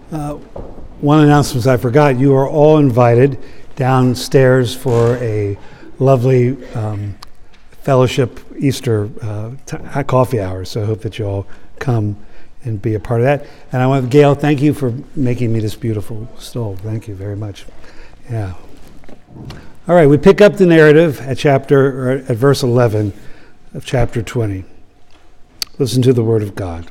One announcement I forgot, you are all invited downstairs for a lovely fellowship Easter coffee hour. So I hope that you all come and be a part of that. And I want Gail, thank you for making me this beautiful stole. Thank you very much. Yeah. All right, we pick up the narrative at verse 11 of chapter 20. Listen to the word of God.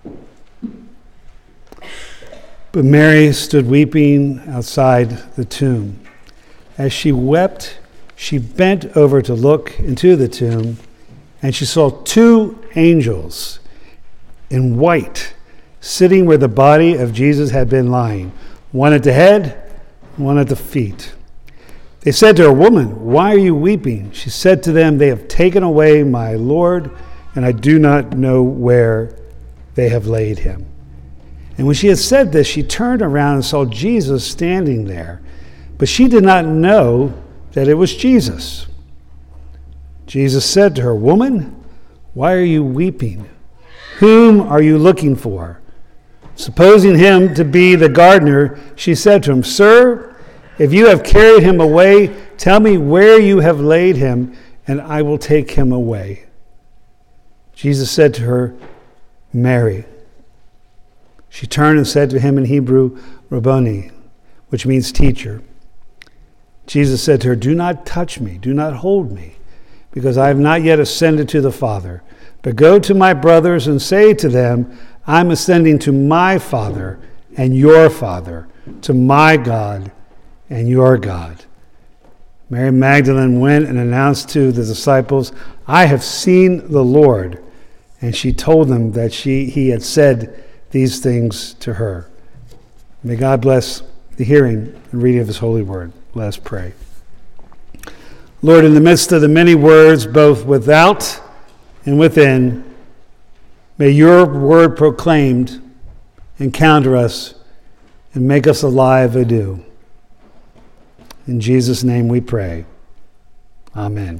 But Mary stood weeping outside the tomb. As she wept, she bent over to look into the tomb, and she saw two angels in white sitting where the body of Jesus had been lying, one at the head, one at the feet. They said to her, "Woman, why are you weeping?" She said to them, "They have taken away my Lord, and I do not know where they have laid him." And when she had said this, she turned around and saw Jesus standing there. But she did not know that it was Jesus. Jesus said to her, "Woman, why are you weeping? Whom are you looking for?" Supposing him to be the gardener, she said to him, "Sir, if you have carried him away, tell me where you have laid him, and I will take him away." Jesus said to her, "Mary." She turned and said to him in Hebrew, "Rabboni," which means teacher. Jesus said to her, "Do not touch me, do not hold me, because I have not yet ascended to the Father. But go to my brothers and say to them, I'm ascending to my Father and your Father, to my God and your God." Mary Magdalene went and announced to the disciples, "I have seen the Lord." And she told them that he had said these things to her. May God bless the hearing and reading of his holy word. Let us pray. Lord, in the midst of the many words, both without and within, may your word proclaimed encounter us and make us alive anew. In Jesus' name we pray. Amen.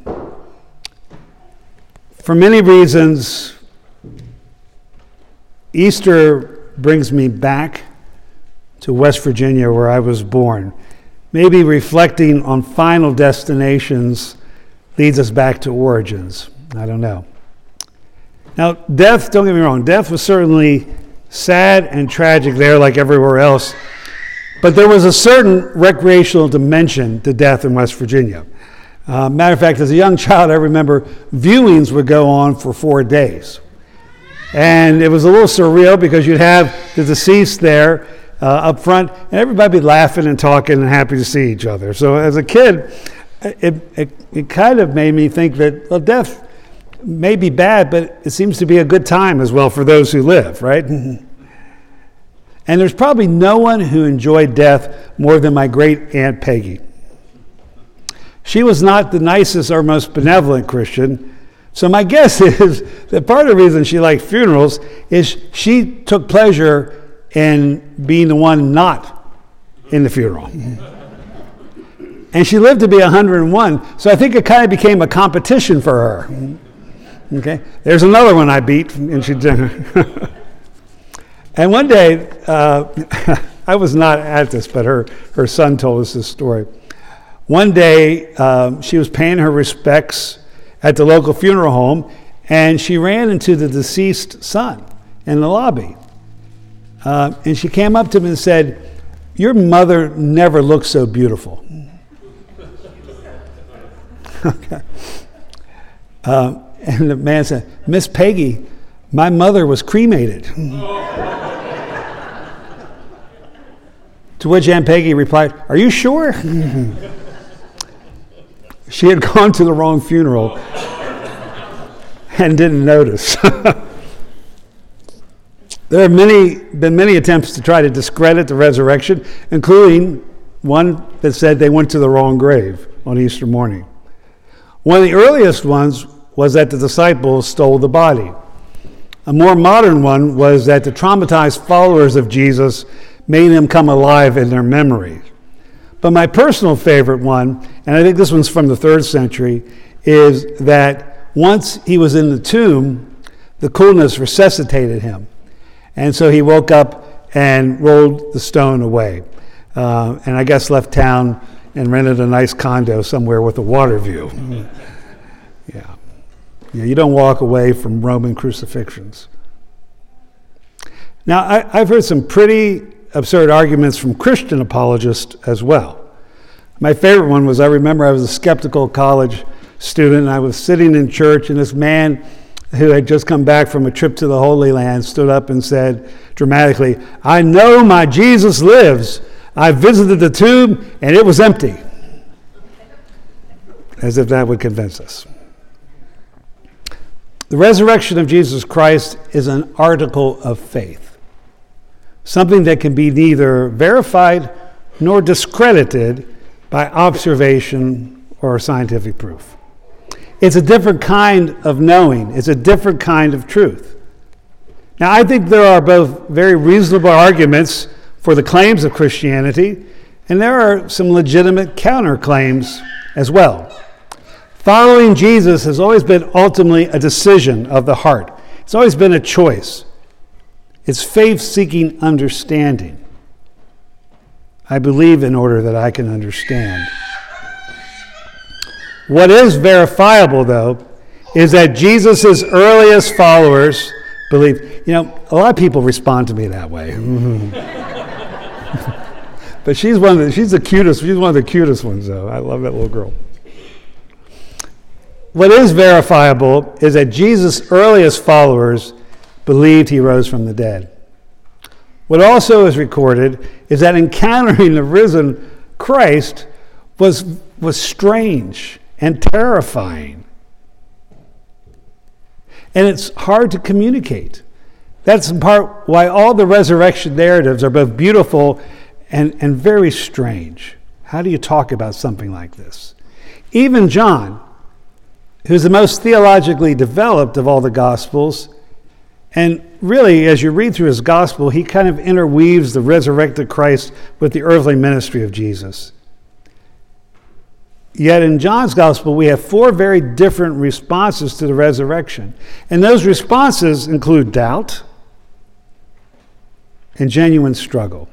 For many reasons, Easter brings me back to West Virginia, where I was born. Maybe reflecting on final destinations leads us back to origins. I don't know. Now, death, don't get me wrong, death was certainly sad and tragic there like everywhere else, but there was a certain recreational dimension to death in West Virginia. Matter of fact, as a young child, I remember viewings would go on for 4 days. And it was a little surreal because you'd have the deceased there up front, and everybody be laughing and talking and happy to see each other. So as a kid, it kind of made me think that, well, death may be bad, but it seems to be a good time as well for those who live, right? And there's probably no one who enjoyed death more than my great Aunt Peggy. She was not the nicest or most benevolent Christian, so my guess is that part of the reason she liked funerals is she took pleasure in being the one not in the funeral. And she lived to be 101, so I think it kind of became a competition for her. Okay, there's another one I beat, and she did. And one day, I was not at this, but her son told us this story. One day, she was paying her respects at the local funeral home, and she ran into the deceased son in the lobby. And she came up to him and said, "Your mother never looked so beautiful." Okay. And the man said, "Miss Peggy, my mother was cremated." To which Aunt Peggy replied, "Are you sure?" She had gone to the wrong funeral and didn't notice. There have been many attempts to try to discredit the resurrection, including one that said they went to the wrong grave on Easter morning. One of the earliest ones was that the disciples stole the body. A more modern one was that the traumatized followers of Jesus made him come alive in their memory. But my personal favorite one, and I think this one's from the 3rd century, is that once he was in the tomb, the coolness resuscitated him. And so he woke up and rolled the stone away. And I guess left town and rented a nice condo somewhere with a water view. Yeah, you don't walk away from Roman crucifixions. Now, I've heard some pretty absurd arguments from Christian apologists as well. My favorite one was, I remember I was a skeptical college student, and I was sitting in church, and this man who had just come back from a trip to the Holy Land stood up and said dramatically, "I know my Jesus lives. I visited the tomb, and it was empty." As if that would convince us. The resurrection of Jesus Christ is an article of faith, something that can be neither verified nor discredited by observation or scientific proof. It's a different kind of knowing. It's a different kind of truth. Now, I think there are both very reasonable arguments for the claims of Christianity, and there are some legitimate counterclaims as well. Following Jesus has always been ultimately a decision of the heart. It's always been a choice. It's faith-seeking understanding. I believe in order that I can understand. What is verifiable, though, is that Jesus' earliest followers believe. A lot of people respond to me that way. But she's the cutest. She's one of the cutest ones, though. I love that little girl. What is verifiable is that Jesus' earliest followers believed he rose from the dead. What also is recorded is that encountering the risen Christ was strange and terrifying. And it's hard to communicate. That's in part why all the resurrection narratives are both beautiful and very strange. How do you talk about something like this? Even John, who's the most theologically developed of all the Gospels, and really, as you read through his Gospel, he kind of interweaves the resurrected Christ with the earthly ministry of Jesus. Yet in John's Gospel, we have 4 very different responses to the resurrection. And those responses include doubt and genuine struggle.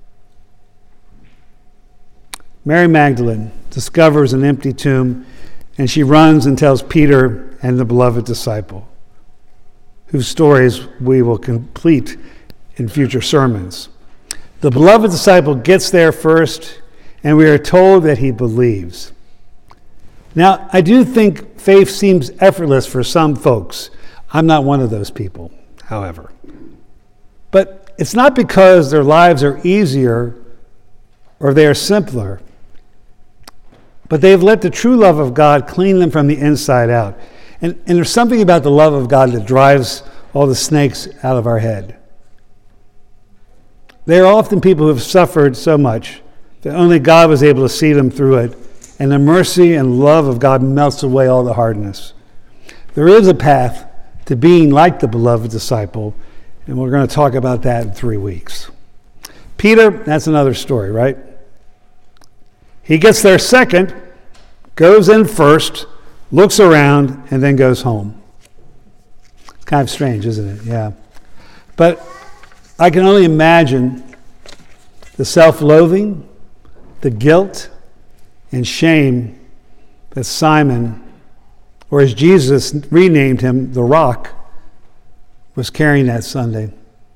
Mary Magdalene discovers an empty tomb, and she runs and tells Peter and the beloved disciple, whose stories we will complete in future sermons. The beloved disciple gets there first, and we are told that he believes. Now, I do think faith seems effortless for some folks. I'm not one of those people, however. But it's not because their lives are easier or they are simpler, but they've let the true love of God clean them from the inside out. And there's something about the love of God that drives all the snakes out of our head. They are often people who have suffered so much that only God was able to see them through it, and the mercy and love of God melts away all the hardness. There is a path to being like the beloved disciple, and we're going to talk about that in 3 weeks. Peter, that's another story, right? He gets there second, goes in first, looks around, and then goes home. It's kind of strange, isn't it? Yeah. But I can only imagine the self-loathing, the guilt, and shame that Simon, or as Jesus renamed him, the Rock, was carrying that Sunday.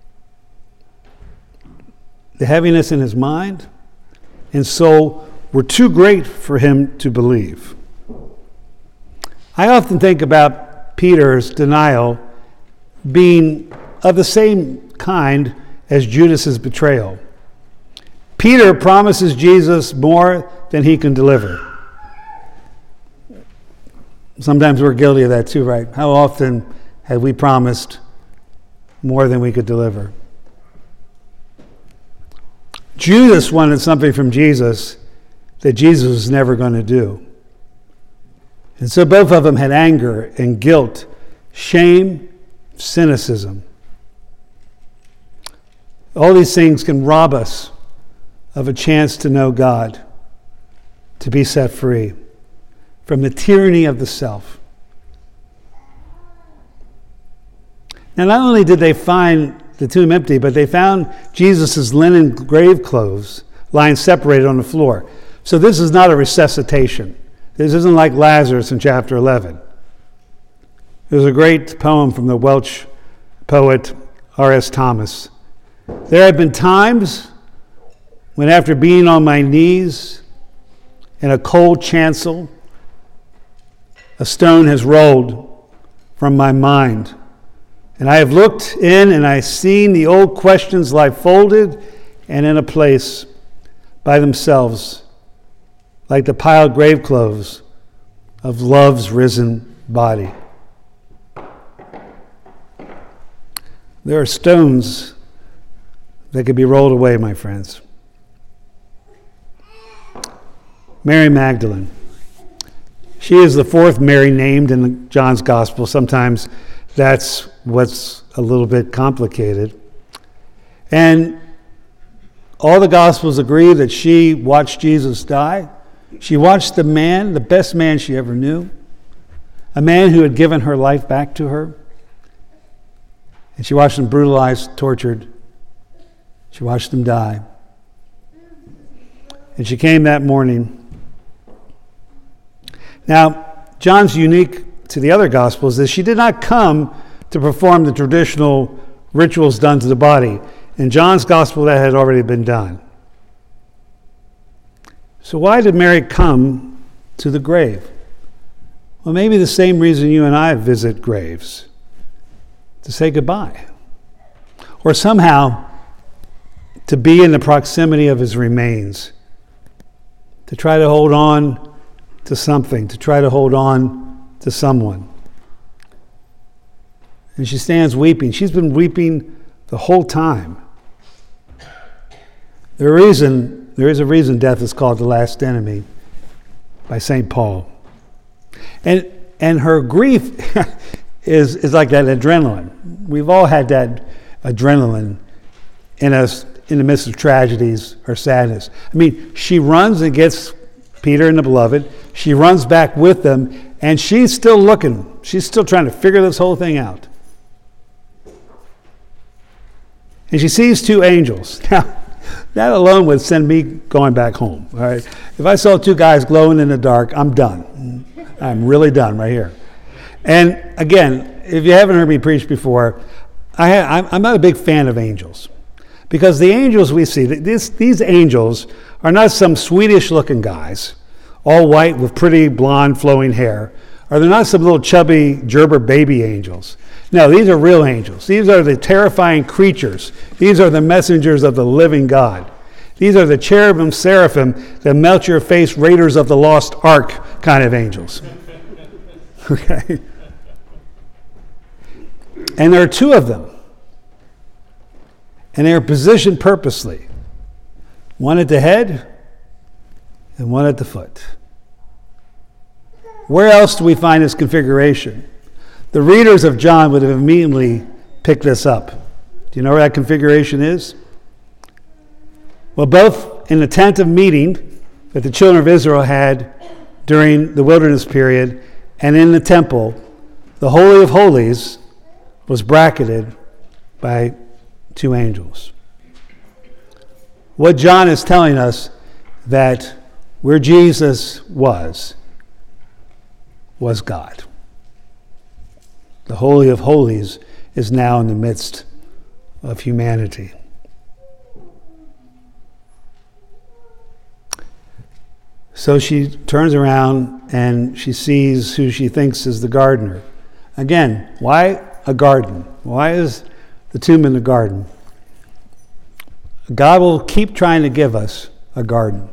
The heaviness in his mind and soul were too great for him to believe. I often think about Peter's denial being of the same kind as Judas's betrayal. Peter promises Jesus more than he can deliver. Sometimes we're guilty of that too, right? How often have we promised more than we could deliver? Judas wanted something from Jesus that Jesus was never going to do. And so both of them had anger and guilt, shame, cynicism. All these things can rob us of a chance to know God, to be set free from the tyranny of the self. Now, not only did they find the tomb empty, but they found Jesus' linen grave clothes lying separated on the floor. So this is not a resuscitation. This isn't like Lazarus in chapter 11. There's a great poem from the Welsh poet R.S. Thomas. There have been times when, after being on my knees in a cold chancel, a stone has rolled from my mind, and I have looked in and I have seen the old questions lie folded and in a place by themselves, like the piled grave clothes of love's risen body. There are stones that could be rolled away, my friends. Mary Magdalene. She is the fourth Mary named in John's Gospel. Sometimes that's what's a little bit complicated. And all the Gospels agree that she watched Jesus die. She watched the man, the best man she ever knew, a man who had given her life back to her. And she watched him brutalized, tortured. She watched him die. And she came that morning. Now, John's unique to the other Gospels is she did not come to perform the traditional rituals done to the body. In John's Gospel, that had already been done. So why did Mary come to the grave? Well, maybe the same reason you and I visit graves. To say goodbye. Or somehow to be in the proximity of his remains. To try to hold on to something. To try to hold on to someone. And she stands weeping. She's been weeping the whole time. There is a reason death is called the last enemy by St. Paul. And her grief is like that adrenaline. We've all had that adrenaline in us in the midst of tragedies or sadness. I mean, she runs and gets Peter and the beloved. She runs back with them, and she's still looking. She's still trying to figure this whole thing out. And she sees two angels. Now, that alone would send me going back home. All right, if I saw two guys glowing in the dark, I'm done. I'm really done right here. And again, if you haven't heard me preach before, I'm not a big fan of angels. Because the angels we see, these angels are not some Swedish-looking guys, all white with pretty blonde flowing hair. Or they're not some little chubby gerber baby angels. No, these are real angels. These are the terrifying creatures. These are the messengers of the living God. These are the cherubim, seraphim, the melt-your-face raiders of the lost ark kind of angels. Okay? And there are two of them. And they are positioned purposely. One at the head and one at the foot. Where else do we find this configuration? The readers of John would have immediately picked this up. Do you know where that configuration is? Well, both in the tent of meeting that the children of Israel had during the wilderness period and in the temple, the Holy of Holies was bracketed by two angels. What John is telling us that where Jesus was God. The Holy of Holies is now in the midst of humanity. So she turns around and she sees who she thinks is the gardener. Again, why a garden? Why is the tomb in the garden? God will keep trying to give us a garden.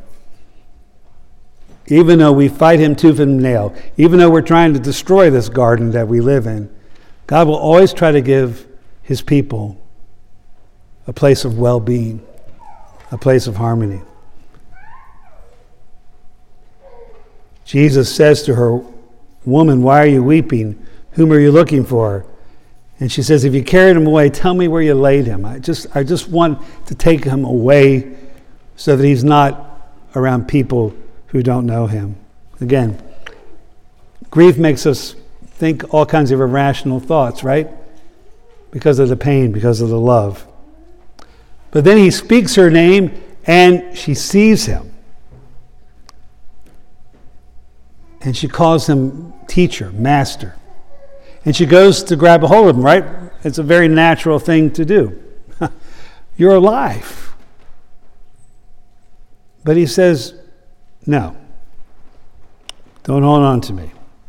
Even though we fight him tooth and nail, even though we're trying to destroy this garden that we live in, God will always try to give his people a place of well-being, a place of harmony. Jesus says to her, "Woman, why are you weeping? Whom are you looking for?" And she says, "If you carried him away, tell me where you laid him. I just want to take him away so that he's not around people who don't know him." Again, grief makes us think all kinds of irrational thoughts, right? because of the pain, because of the love. But then he speaks her name and she sees him. And she calls him teacher, master. And she goes to grab a hold of him, right? It's a very natural thing to do. You're alive. But he says, no, don't hold on to me.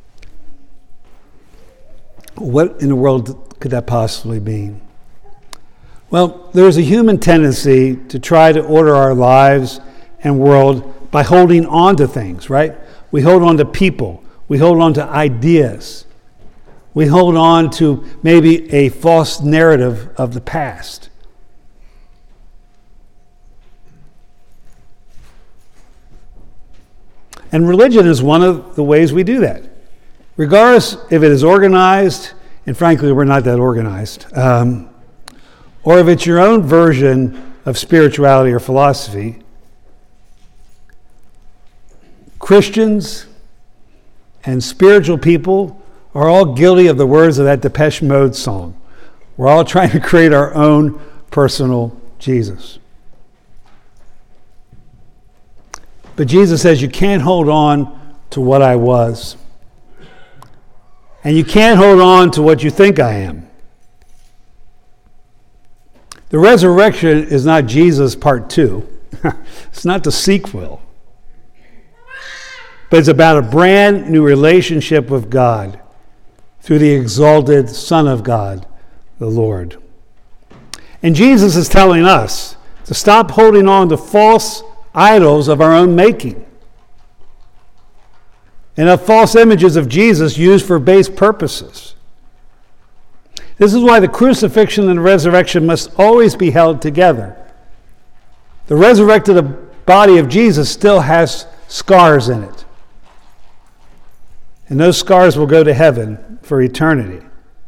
What in the world could that possibly mean? Well, there's a human tendency to try to order our lives and world by holding on to things, right? We hold on to people. We hold on to ideas. We hold on to maybe a false narrative of the past. And religion is one of the ways we do that. Regardless if it is organized, and frankly, we're not that organized, or if it's your own version of spirituality or philosophy, Christians and spiritual people are all guilty of the words of that Depeche Mode song. We're all trying to create our own personal Jesus. But Jesus says you can't hold on to what I was. And you can't hold on to what you think I am. The resurrection is not Jesus part 2. It's not the sequel. But it's about a brand new relationship with God through the exalted Son of God, the Lord. And Jesus is telling us to stop holding on to false idols of our own making and of false images of Jesus used for base purposes. This is why the crucifixion and the resurrection must always be held together. The resurrected body of Jesus still has scars in it. And those scars will go to heaven for eternity.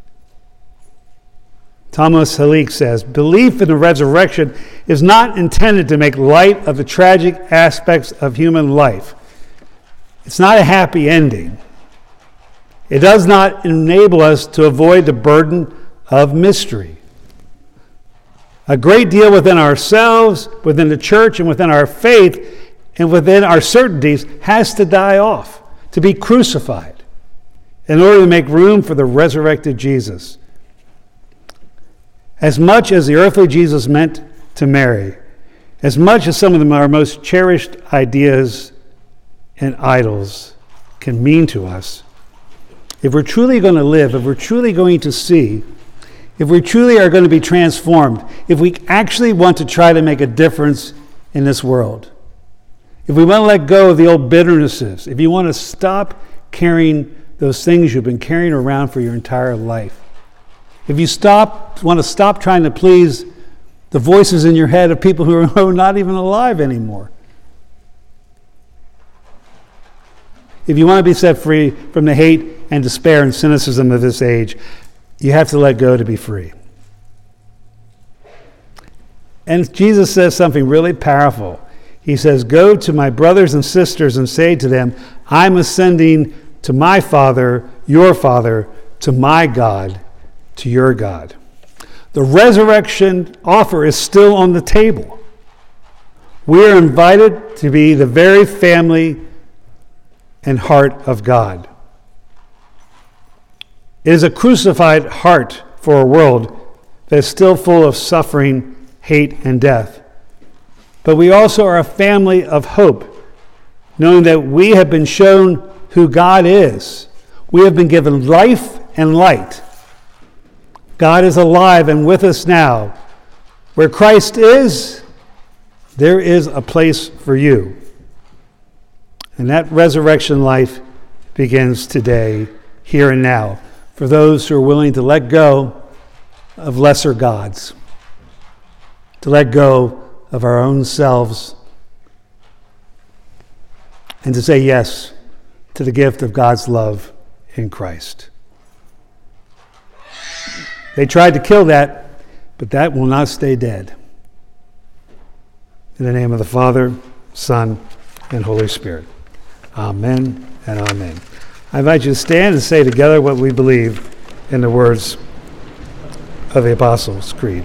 Thomas Halik says, belief in the resurrection is not intended to make light of the tragic aspects of human life. It's not a happy ending. It does not enable us to avoid the burden of mystery. A great deal within ourselves, within the church, and within our faith, and within our certainties has to die off, to be crucified, in order to make room for the resurrected Jesus. As much as the earthly Jesus meant to Mary, as much as some of our most cherished ideas and idols can mean to us, if we're truly going to live, if we're truly going to see, if we truly are going to be transformed, if we actually want to try to make a difference in this world, if we want to let go of the old bitternesses, if you want to stop carrying those things you've been carrying around for your entire life, if you want to stop trying to please the voices in your head of people who are not even alive anymore, if you want to be set free from the hate and despair and cynicism of this age, you have to let go to be free. And Jesus says something really powerful. He says, go to my brothers and sisters and say to them, I'm ascending to my Father, your Father, to my God, to your God. The resurrection offer is still on the table. We are invited to be the very family and heart of God. It is a crucified heart for a world that is still full of suffering, hate, and death. But we also are a family of hope, knowing that we have been shown who God is. We have been given life and light. God is alive and with us now. Where Christ is, there is a place for you. And that resurrection life begins today, here and now, for those who are willing to let go of lesser gods, to let go of our own selves, and to say yes to the gift of God's love in Christ. They tried to kill that, but that will not stay dead. In the name of the Father, Son, and Holy Spirit. Amen and amen. I invite you to stand and say together what we believe in the words of the Apostles' Creed.